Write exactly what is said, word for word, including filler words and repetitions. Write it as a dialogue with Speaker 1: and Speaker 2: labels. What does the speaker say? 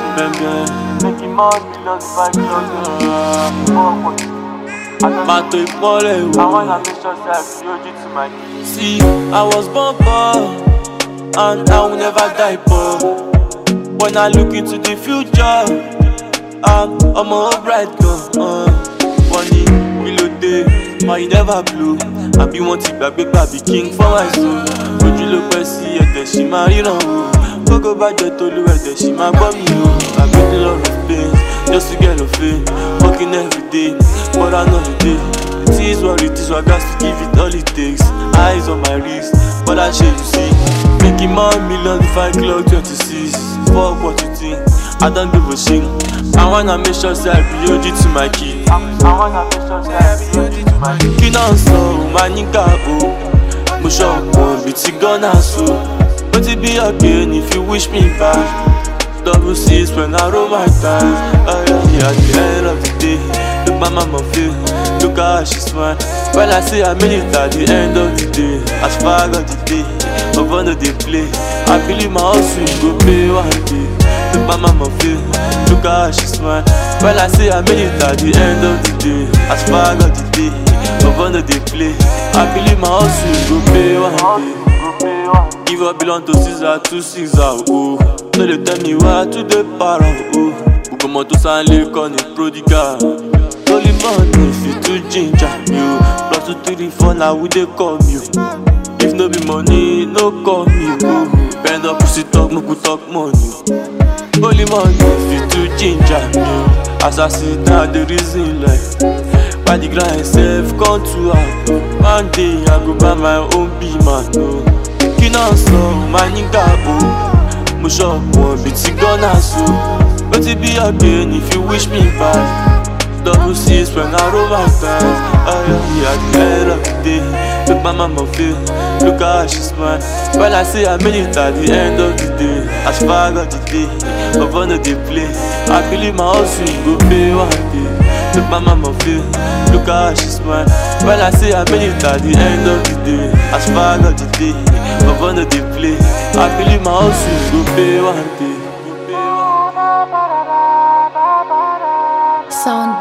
Speaker 1: Making more millions if I close it.
Speaker 2: Mato Ipole.
Speaker 1: I wanna make sure that I build you to my kids.
Speaker 2: See, I was born poor, and I will never die poor. When I look into the future, I'm, I'm a bright girl. Uh, Money, Milode, why you never blue? I be wanting baby, baby king for my soul. Would you look and see it? Then she married on who? Go go back to Tolu, then she my mommy. I got a lot of pain just to get a fame. Working every day, but I know the day. It is what it is, so I got to give it all it takes. Eyes on my wrist, but I show you see. Making more millions if I clock twenty-six. Fuck what you think, I don't give a shit. I wanna make sure that I be O G to my kid.
Speaker 1: I wanna make sure that I be O G to my kid.
Speaker 2: Kí náà sọ ò máa ní ká o. Mo ṣọ̀pọ̀ bí ti gánà so. But it be again if you wish me back. Double six when I roll my dice. Oh yeah, at the end of the day, look my mama feel, look how she smile. When I say I made it at the end of the day, as far as the day, my brother they play. I believe my hustle go pay one day. Look my mama feel, look how she smile. When I say I made it at the end of the day, as far as the day, my brother they play. I believe my hustle go pay one day. Give up belong to Caesar, to Caesar, oh. No they tell me why to the para, oh. Ugomo to San Lake on the prodigal. Holy money fit to ginger you. Plus two, three, four, now we they come you. If no be money, no call me, oh. Bend up, pussy talk, no good talk money. Holy money fit to ginger you. As I sit down, the reason like by the grind self come to her. One day I go buy my own be man, oh. Kí náà sọ ò máa ní ká o. Mo ṣọ̀pọ̀ bí ti gánà so. But it be again if you wish me back. Double six when I roll my dice. Oh yeah, at the end of the day, look my mama feel, look how she smile. When I say I made it at the end of the day, as far as the day, my brother they play. I believe my hustle go pay one day. Look my mama feel, look how she smile. When I say I made it at the end of the day, as far as the day, my brother they play. I believe my hustle go pay one day.
Speaker 3: Sound